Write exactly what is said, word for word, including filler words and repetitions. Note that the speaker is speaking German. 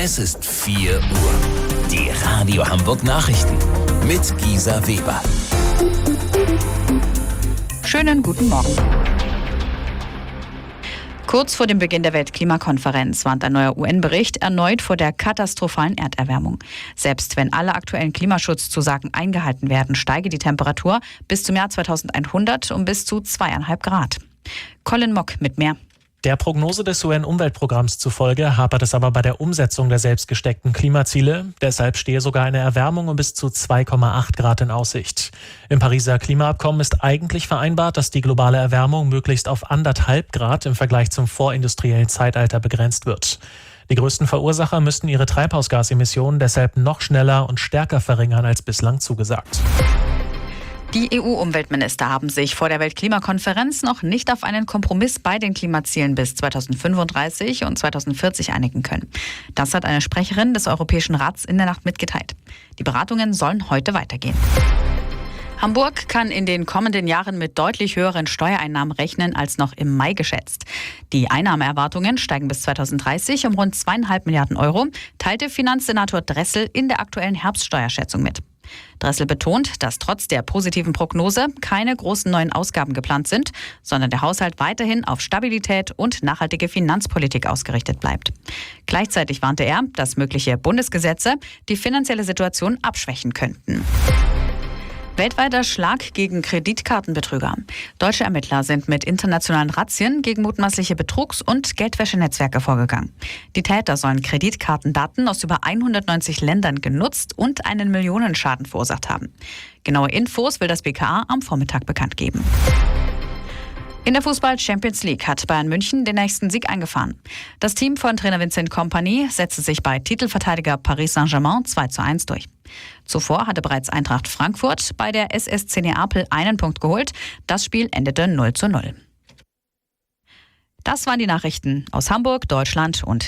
Es ist vier Uhr. Die Radio Hamburg Nachrichten mit Gisa Weber. Schönen guten Morgen. Kurz vor dem Beginn der Weltklimakonferenz warnt ein neuer U N-Bericht erneut vor der katastrophalen Erderwärmung. Selbst wenn alle aktuellen Klimaschutzzusagen eingehalten werden, steige die Temperatur bis zum Jahr zweitausendeinhundert um bis zu zweieinhalb Grad. Colin Mock mit mehr. Der Prognose des U N-Umweltprogramms zufolge hapert es aber bei der Umsetzung der selbst gesteckten Klimaziele. Deshalb stehe sogar eine Erwärmung um bis zu zwei Komma acht Grad in Aussicht. Im Pariser Klimaabkommen ist eigentlich vereinbart, dass die globale Erwärmung möglichst auf anderthalb Grad im Vergleich zum vorindustriellen Zeitalter begrenzt wird. Die größten Verursacher müssten ihre Treibhausgasemissionen deshalb noch schneller und stärker verringern als bislang zugesagt. Die E U-Umweltminister haben sich vor der Weltklimakonferenz noch nicht auf einen Kompromiss bei den Klimazielen bis zweitausendfünfunddreißig und zweitausendvierzig einigen können. Das hat eine Sprecherin des Europäischen Rats in der Nacht mitgeteilt. Die Beratungen sollen heute weitergehen. Hamburg kann in den kommenden Jahren mit deutlich höheren Steuereinnahmen rechnen als noch im Mai geschätzt. Die Einnahmeerwartungen steigen bis zweitausenddreißig um rund zweieinhalb Milliarden Euro, teilte Finanzsenator Dressel in der aktuellen Herbststeuerschätzung mit. Dressel betont, dass trotz der positiven Prognose keine großen neuen Ausgaben geplant sind, sondern der Haushalt weiterhin auf Stabilität und nachhaltige Finanzpolitik ausgerichtet bleibt. Gleichzeitig warnte er, dass mögliche Bundesgesetze die finanzielle Situation abschwächen könnten. Weltweiter Schlag gegen Kreditkartenbetrüger. Deutsche Ermittler sind mit internationalen Razzien gegen mutmaßliche Betrugs- und Geldwäschenetzwerke vorgegangen. Die Täter sollen Kreditkartendaten aus über hundertneunzig Ländern genutzt und einen Millionenschaden verursacht haben. Genaue Infos will das B K A am Vormittag bekannt geben. In der Fußball-Champions League hat Bayern München den nächsten Sieg eingefahren. Das Team von Trainer Vincent Kompany setzte sich bei Titelverteidiger Paris Saint-Germain zwei zu eins durch. Zuvor hatte bereits Eintracht Frankfurt bei der S S C Neapel einen Punkt geholt. Das Spiel endete null zu null. Das waren die Nachrichten aus Hamburg, Deutschland und